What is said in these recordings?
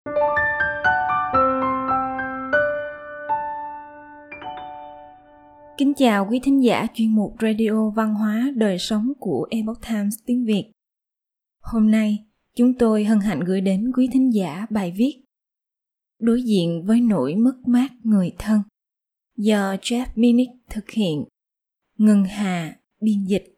Kính chào quý thính giả chuyên mục Radio Văn hóa Đời Sống của Epoch Times tiếng Việt. Hôm nay, chúng tôi hân hạnh gửi đến quý thính giả bài viết Đối diện với nỗi mất mát người thân do Jeff Minnick thực hiện. Ngân Hà biên dịch.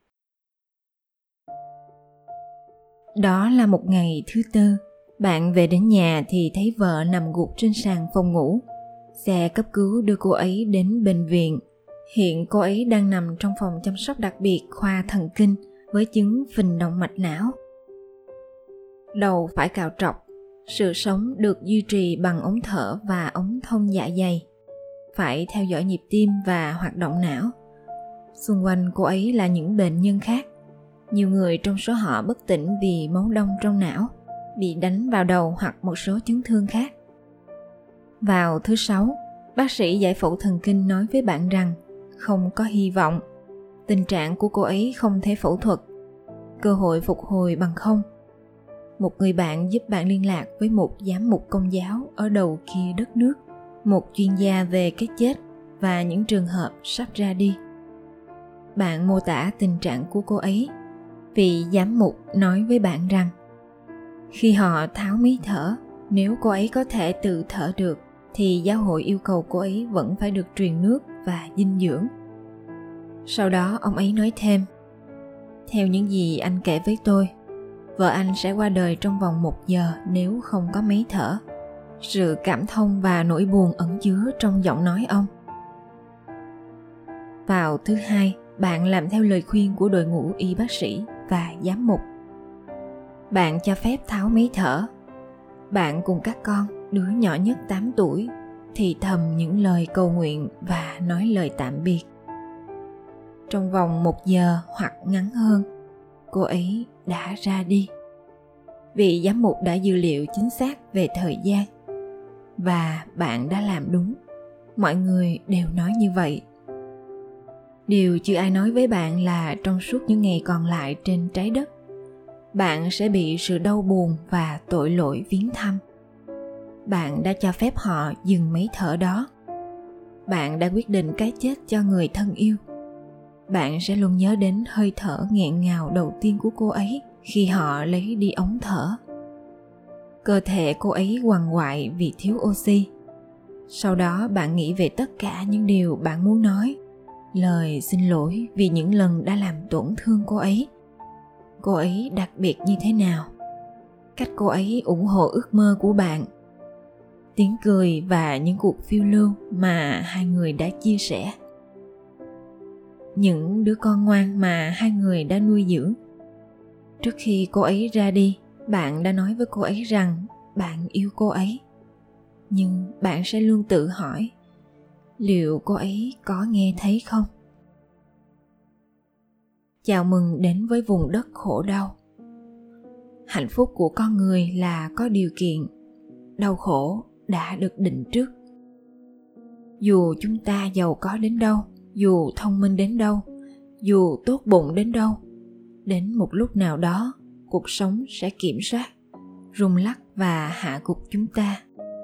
Đó là một ngày thứ Tư. Bạn về đến nhà thì thấy vợ nằm gục trên sàn phòng ngủ. Xe cấp cứu đưa cô ấy đến bệnh viện. Hiện cô ấy đang nằm trong phòng chăm sóc đặc biệt khoa thần kinh với chứng phình động mạch não. Đầu phải cạo trọc, sự sống được duy trì bằng ống thở và ống thông dạ dày. Phải theo dõi nhịp tim và hoạt động não. Xung quanh cô ấy là những bệnh nhân khác. Nhiều người trong số họ bất tỉnh vì máu đông trong não, bị đánh vào đầu hoặc một số chấn thương khác. Vào thứ Sáu, bác sĩ giải phẫu thần kinh nói với bạn rằng không có hy vọng. Tình trạng của cô ấy không thể phẫu thuật. Cơ hội phục hồi bằng không. Một người bạn giúp bạn liên lạc với một giám mục công giáo ở đầu kia đất nước, một chuyên gia về cái chết và những trường hợp sắp ra đi. Bạn mô tả tình trạng của cô ấy. Vị giám mục nói với bạn rằng khi họ tháo máy thở, nếu cô ấy có thể tự thở được thì giáo hội yêu cầu cô ấy vẫn phải được truyền nước và dinh dưỡng. Sau đó ông ấy nói thêm, theo những gì anh kể với tôi, vợ anh sẽ qua đời trong vòng 1 giờ nếu không có máy thở. Sự cảm thông và nỗi buồn ẩn chứa trong giọng nói ông. Vào thứ Hai, bạn làm theo lời khuyên của đội ngũ y bác sĩ và giám mục. Bạn cho phép tháo máy thở. Bạn cùng các con, đứa nhỏ nhất 8 tuổi, thì thầm những lời cầu nguyện và nói lời tạm biệt. Trong vòng 1 giờ hoặc ngắn hơn, cô ấy đã ra đi. Vị giám mục đã dự liệu chính xác về thời gian. Và bạn đã làm đúng. Mọi người đều nói như vậy. Điều chưa ai nói với bạn là trong suốt những ngày còn lại trên trái đất, bạn sẽ bị sự đau buồn và tội lỗi viếng thăm. Bạn đã cho phép họ dừng máy thở đó. Bạn đã quyết định cái chết cho người thân yêu. Bạn sẽ luôn nhớ đến hơi thở nghẹn ngào đầu tiên của cô ấy khi họ lấy đi ống thở. Cơ thể cô ấy quằn quại vì thiếu oxy. Sau đó bạn nghĩ về tất cả những điều bạn muốn nói. Lời xin lỗi vì những lần đã làm tổn thương cô ấy. Cô ấy đặc biệt như thế nào? Cách cô ấy ủng hộ ước mơ của bạn. Tiếng cười và những cuộc phiêu lưu mà hai người đã chia sẻ. Những đứa con ngoan mà hai người đã nuôi dưỡng. Trước khi cô ấy ra đi, bạn đã nói với cô ấy rằng bạn yêu cô ấy. Nhưng bạn sẽ luôn tự hỏi, liệu cô ấy có nghe thấy không? Chào mừng đến với vùng đất khổ đau. Hạnh phúc của con người là có điều kiện. Đau khổ đã được định trước. Dù chúng ta giàu có đến đâu, dù thông minh đến đâu, dù tốt bụng đến đâu, đến một lúc nào đó, cuộc sống sẽ kiểm soát, rung lắc và hạ gục chúng ta.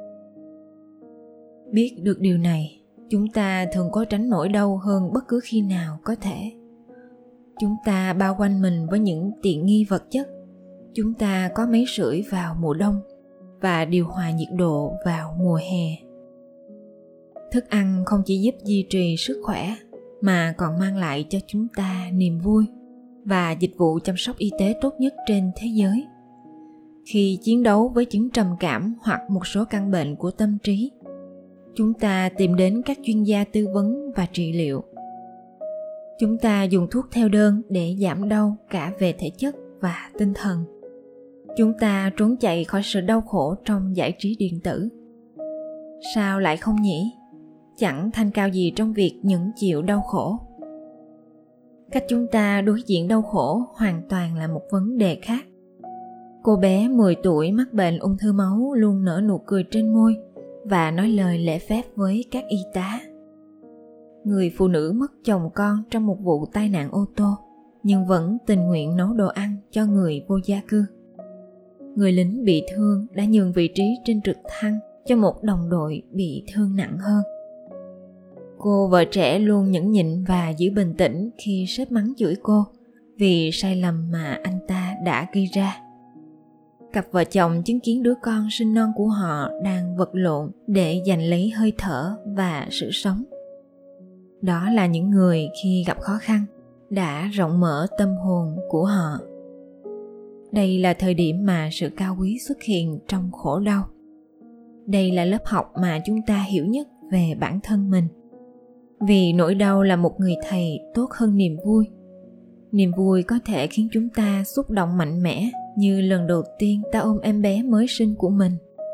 Biết được điều này, chúng ta thường cố tránh nỗi đau hơn bất cứ khi nào có thể. Chúng ta bao quanh mình với những tiện nghi vật chất. Chúng ta có máy sưởi vào mùa đông và điều hòa nhiệt độ vào mùa hè. Thức ăn không chỉ giúp duy trì sức khỏe mà còn mang lại cho chúng ta niềm vui và dịch vụ chăm sóc y tế tốt nhất trên thế giới. Khi chiến đấu với chứng trầm cảm hoặc một số căn bệnh của tâm trí, chúng ta tìm đến các chuyên gia tư vấn và trị liệu. Chúng ta dùng thuốc theo đơn để giảm đau cả về thể chất và tinh thần. Chúng ta trốn chạy khỏi sự đau khổ trong giải trí điện tử. Sao lại không nhỉ? Chẳng thanh cao gì trong việc nhẫn chịu đau khổ. Cách chúng ta đối diện đau khổ hoàn toàn là một vấn đề khác. Cô bé 10 tuổi mắc bệnh ung thư máu luôn nở nụ cười trên môi và nói lời lễ phép với các y tá. Người phụ nữ mất chồng con trong một vụ tai nạn ô tô nhưng vẫn tình nguyện nấu đồ ăn cho người vô gia cư. người lính bị thương đã nhường vị trí trên trực thăng cho một đồng đội bị thương nặng hơn. Cô vợ trẻ luôn nhẫn nhịn và giữ bình tĩnh khi sếp mắng chửi cô vì sai lầm mà anh ta đã gây ra. Cặp vợ chồng chứng kiến đứa con sinh non của họ đang vật lộn để giành lấy hơi thở và sự sống. Đó là những người khi gặp khó khăn đã rộng mở tâm hồn của họ. Đây là thời điểm mà sự cao quý xuất hiện trong khổ đau. Đây là lớp học mà chúng ta hiểu nhất về bản thân mình. Vì nỗi đau là một người thầy tốt hơn niềm vui. Niềm vui có thể khiến chúng ta xúc động mạnh mẽ như lần đầu tiên ta ôm em bé mới sinh của mình.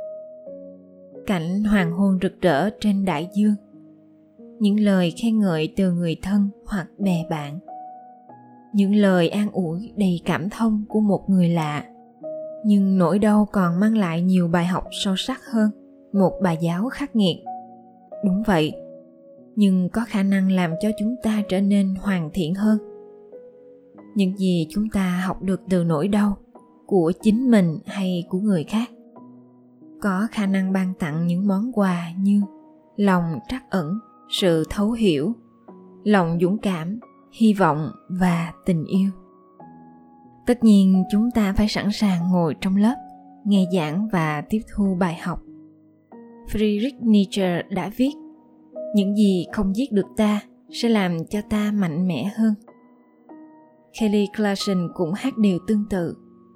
Cảnh hoàng hôn rực rỡ trên đại dương. Những lời khen ngợi từ người thân hoặc bè bạn. Những lời an ủi đầy cảm thông của một người lạ. Nhưng nỗi đau còn mang lại nhiều bài học sâu sắc hơn một bài giáo khắc nghiệt. Đúng vậy, nhưng có khả năng làm cho chúng ta trở nên hoàn thiện hơn. Những gì chúng ta học được từ nỗi đau của chính mình hay của người khác có khả năng ban tặng những món quà như lòng trắc ẩn, sự thấu hiểu, lòng dũng cảm, hy vọng và tình yêu. Tất nhiên chúng ta phải sẵn sàng ngồi trong lớp, nghe giảng và tiếp thu bài học. Friedrich Nietzsche đã viết: những gì không giết được ta sẽ làm cho ta mạnh mẽ hơn. Kelly Clarkson cũng hát điều tương tự.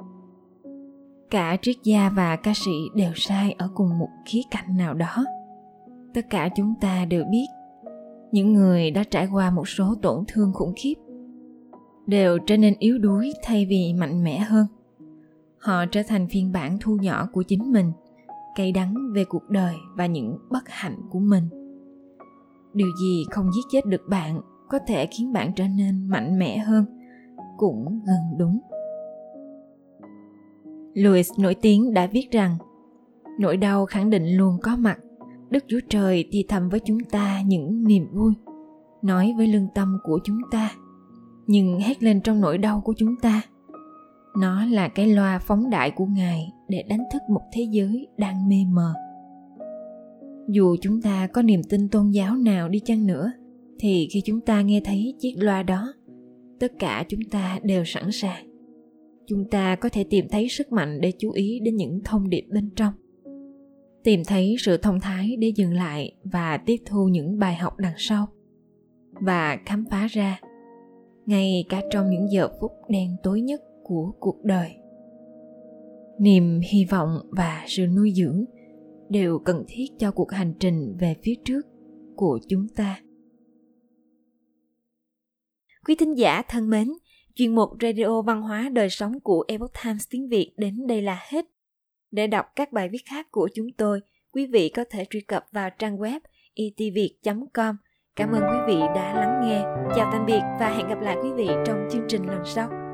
Cả triết gia và ca sĩ đều sai ở cùng một khía cạnh nào đó. Tất cả chúng ta đều biết những người đã trải qua một số tổn thương khủng khiếp đều trở nên yếu đuối thay vì mạnh mẽ hơn. Họ trở thành phiên bản thu nhỏ của chính mình, cay đắng về cuộc đời và những bất hạnh của mình. Điều gì không giết chết được bạn có thể khiến bạn trở nên mạnh mẽ hơn, cũng gần đúng. Louis nổi tiếng đã viết rằng nỗi đau khẳng định luôn có mặt. Đức Chúa Trời thì thầm với chúng ta những niềm vui, nói với lương tâm của chúng ta, nhưng hét lên trong nỗi đau của chúng ta. Nó là cái loa phóng đại của Ngài để đánh thức một thế giới đang mê mờ. Dù chúng ta có niềm tin tôn giáo nào đi chăng nữa, thì khi chúng ta nghe thấy chiếc loa đó, tất cả chúng ta đều sẵn sàng. Chúng ta có thể tìm thấy sức mạnh để chú ý đến những thông điệp bên trong, tìm thấy sự thông thái để dừng lại và tiếp thu những bài học đằng sau, và khám phá ra, ngay cả trong những giờ phút đen tối nhất của cuộc đời, niềm hy vọng và sự nuôi dưỡng đều cần thiết cho cuộc hành trình về phía trước của chúng ta. Quý thính giả thân mến, chuyên mục Radio Văn hóa Đời Sống của Epoch Times tiếng Việt đến đây là hết. Để đọc các bài viết khác của chúng tôi, quý vị có thể truy cập vào trang web etviet.com. Cảm ơn quý vị đã lắng nghe. Chào tạm biệt và hẹn gặp lại quý vị trong chương trình lần sau.